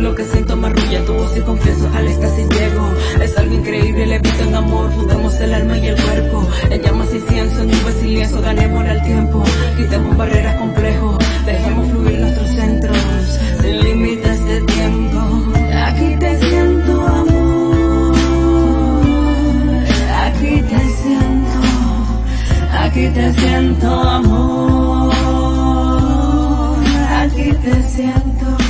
lo que siento me arrulla. Tu voz y confieso al éxtasis llego. Es algo increíble, levito en amor. Fundamos el alma y el cuerpo en llamas y cienzo, nubes y lienzo. Ganemos al tiempo, quitemos barreras complejos. Dejemos fluir nuestros centros sin límites de tiempo. Aquí te siento, amor. Aquí te siento. Aquí te siento, amor. Aquí te siento.